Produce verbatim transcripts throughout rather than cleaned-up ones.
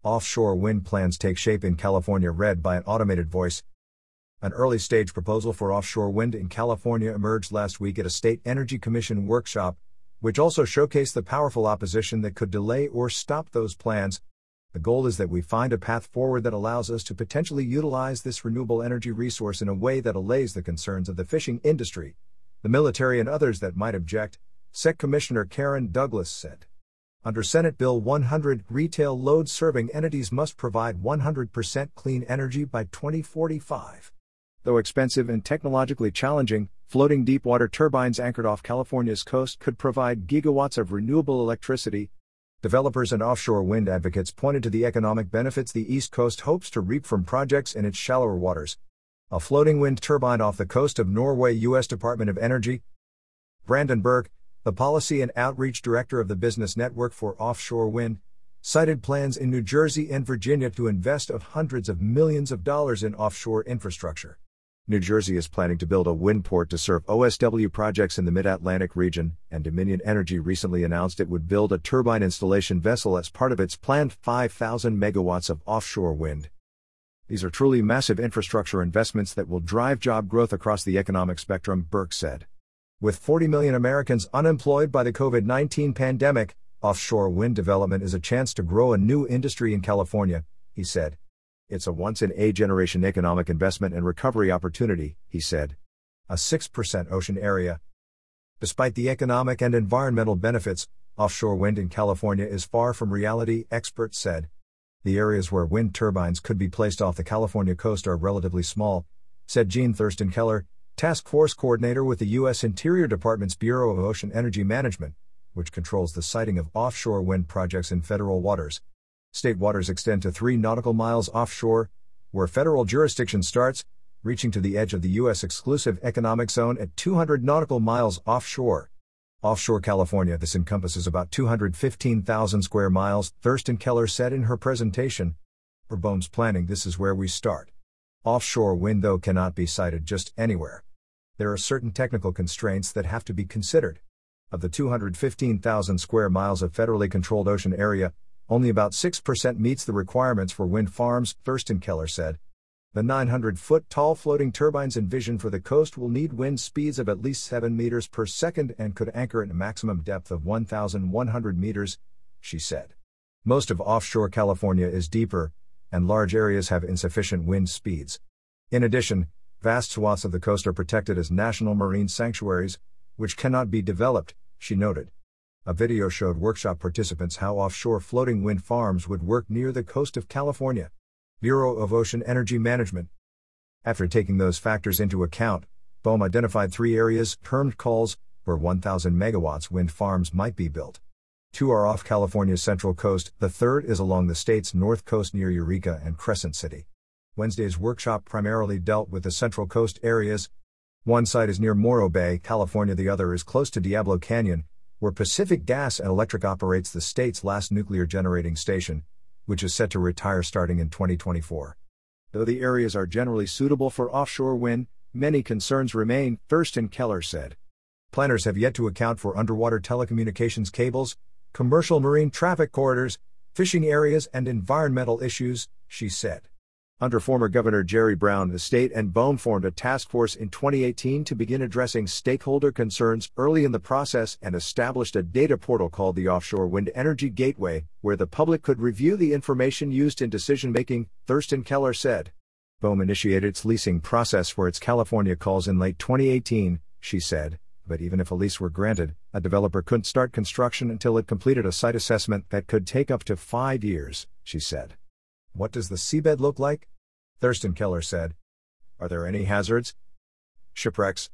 Offshore wind plans take shape in California, read by an automated voice. An early-stage proposal for offshore wind in California emerged last week at a State Energy Commission workshop, which also showcased the powerful opposition that could delay or stop those plans. The goal is that we find a path forward that allows us to potentially utilize this renewable energy resource in a way that allays the concerns of the fishing industry, the military, and others that might object, S E C Commissioner Karen Douglas said. Under Senate Bill one hundred, retail load-serving entities must provide one hundred percent clean energy by twenty forty-five. Though expensive and technologically challenging, floating deep-water turbines anchored off California's coast could provide gigawatts of renewable electricity. Developers and offshore wind advocates pointed to the economic benefits the East Coast hopes to reap from projects in its shallower waters. A floating wind turbine off the coast of Norway. U S Department of Energy. Brandon Burke, the Policy and Outreach Director of the Business Network for Offshore Wind, cited plans in New Jersey and Virginia to invest of hundreds of millions of dollars in offshore infrastructure. New Jersey is planning to build a wind port to serve O S W projects in the Mid-Atlantic region, and Dominion Energy recently announced it would build a turbine installation vessel as part of its planned five thousand megawatts of offshore wind. These are truly massive infrastructure investments that will drive job growth across the economic spectrum, Burke said. With forty million Americans unemployed by the COVID nineteen pandemic, offshore wind development is a chance to grow a new industry in California, he said. It's a once-in-a-generation economic investment and recovery opportunity, he said. A six percent ocean area. Despite the economic and environmental benefits, offshore wind in California is far from reality, experts said. The areas where wind turbines could be placed off the California coast are relatively small, said Jean Thurston Keller, Task Force Coordinator with the U S Interior Department's Bureau of Ocean Energy Management, which controls the siting of offshore wind projects in federal waters. State waters extend to three nautical miles offshore, where federal jurisdiction starts, reaching to the edge of the U S exclusive economic zone at two hundred nautical miles offshore. Offshore California, this encompasses about two hundred fifteen thousand square miles, Thurston Keller said in her presentation. For B O E M's planning, this is where we start. Offshore wind, though, cannot be sited just anywhere. There are certain technical constraints that have to be considered. Of the two hundred fifteen thousand square miles of federally controlled ocean area, only about six percent meets the requirements for wind farms, Thurston Keller said. The nine hundred foot tall floating turbines envisioned for the coast will need wind speeds of at least seven meters per second and could anchor at a maximum depth of one thousand one hundred meters, she said. Most of offshore California is deeper, and large areas have insufficient wind speeds. In addition, vast swaths of the coast are protected as national marine sanctuaries, which cannot be developed, she noted. A video showed workshop participants how offshore floating wind farms would work near the coast of California. Bureau of Ocean Energy Management. After taking those factors into account, B O E M identified three areas, termed calls, where one thousand megawatts wind farms might be built. Two are off California's central coast, the third is along the state's north coast near Eureka and Crescent City. Wednesday's workshop primarily dealt with the central coast areas. One site is near Morro Bay, California, the other is close to Diablo Canyon, where Pacific Gas and Electric operates the state's last nuclear generating station, which is set to retire starting in twenty twenty-four. Though the areas are generally suitable for offshore wind, many concerns remain, Thurston Keller said. Planners have yet to account for underwater telecommunications cables, commercial marine traffic corridors, fishing areas, and environmental issues, she said. Under former Governor Jerry Brown, the state and B O E M formed a task force in twenty eighteen to begin addressing stakeholder concerns early in the process and established a data portal called the Offshore Wind Energy Gateway, where the public could review the information used in decision-making, Thurston Keller said. B O E M initiated its leasing process for its California calls in late twenty eighteen, she said, but even if a lease were granted, a developer couldn't start construction until it completed a site assessment that could take up to five years, she said. What does the seabed look like? Thurston Keller said. Are there any hazards? Shipwrecks?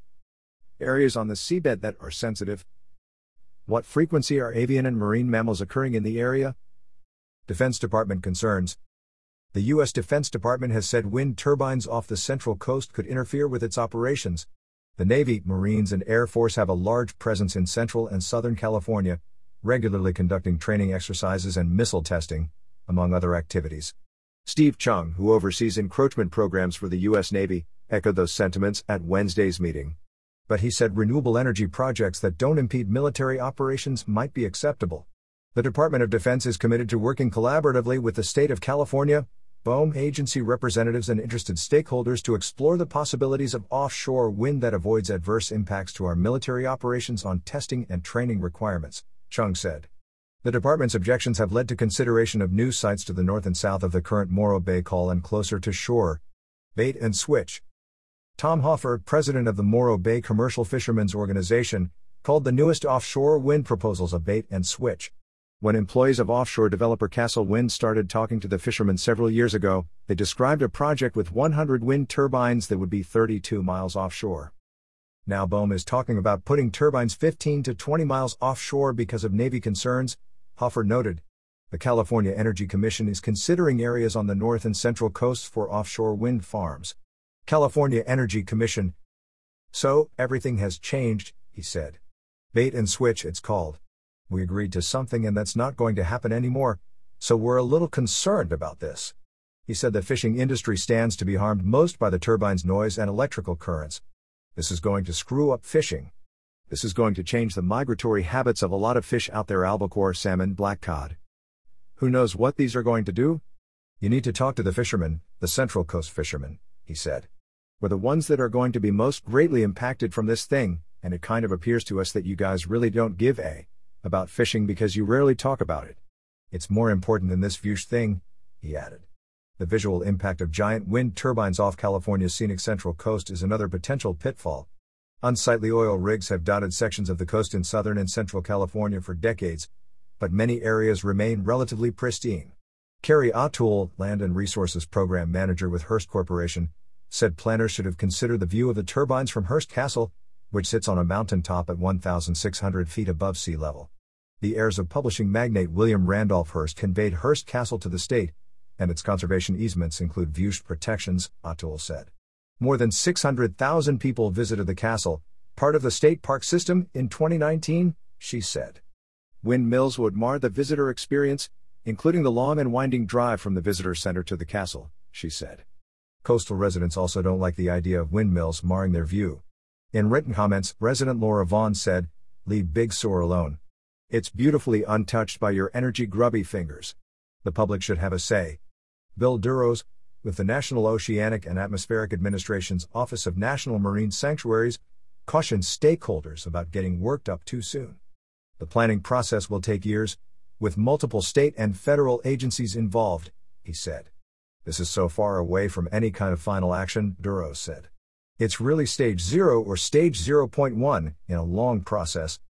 Areas on the seabed that are sensitive? What frequency are avian and marine mammals occurring in the area? Defense Department concerns. The U S Defense Department has said wind turbines off the Central Coast could interfere with its operations. The Navy, Marines, and Air Force have a large presence in Central and Southern California, regularly conducting training exercises and missile testing, among other activities. Steve Chung, who oversees encroachment programs for the U S Navy, echoed those sentiments at Wednesday's meeting. But he said renewable energy projects that don't impede military operations might be acceptable. The Department of Defense is committed to working collaboratively with the state of California, B O E M agency representatives and interested stakeholders to explore the possibilities of offshore wind that avoids adverse impacts to our military operations on testing and training requirements, Chung said. The department's objections have led to consideration of new sites to the north and south of the current Morro Bay call and closer to shore. Bait and switch. Tom Hoffer, president of the Morro Bay Commercial Fishermen's Organization, called the newest offshore wind proposals a bait and switch. When employees of offshore developer Castle Wind started talking to the fishermen several years ago, they described a project with one hundred wind turbines that would be thirty-two miles offshore. Now B O E M is talking about putting turbines fifteen to twenty miles offshore because of Navy concerns, Hoffer noted. The California Energy Commission is considering areas on the north and central coasts for offshore wind farms. California Energy Commission. So, everything has changed, he said. Bait and switch, it's called. We agreed to something and that's not going to happen anymore, so we're a little concerned about this. He said the fishing industry stands to be harmed most by the turbine's noise and electrical currents. This is going to screw up fishing. This is going to change the migratory habits of a lot of fish out there: albacore, salmon, black cod. Who knows what these are going to do? You need to talk to the fishermen, the Central Coast fishermen, he said. We're the ones that are going to be most greatly impacted from this thing, and it kind of appears to us that you guys really don't give a about fishing because you rarely talk about it. It's more important than this Vush thing, he added. The visual impact of giant wind turbines off California's scenic Central Coast is another potential pitfall. Unsightly oil rigs have dotted sections of the coast in southern and central California for decades, but many areas remain relatively pristine. Carrie O'Toole, Land and Resources Program Manager with Hearst Corporation, said planners should have considered the view of the turbines from Hearst Castle, which sits on a mountaintop at one thousand six hundred feet above sea level. The heirs of publishing magnate William Randolph Hearst conveyed Hearst Castle to the state, and its conservation easements include Vush protections, O'Toole said. More than six hundred thousand people visited the castle, part of the state park system, in twenty nineteen, she said. Windmills would mar the visitor experience, including the long and winding drive from the visitor center to the castle, she said. Coastal residents also don't like the idea of windmills marring their view. In written comments, resident Laura Vaughn said, "Leave Big Sur alone. It's beautifully untouched by your energy grubby fingers. The public should have a say." Bill Duros, with the National Oceanic and Atmospheric Administration's Office of National Marine Sanctuaries, cautioned stakeholders about getting worked up too soon. The planning process will take years, with multiple state and federal agencies involved, he said. This is so far away from any kind of final action, Duros said. It's really stage zero or stage zero point one in a long process,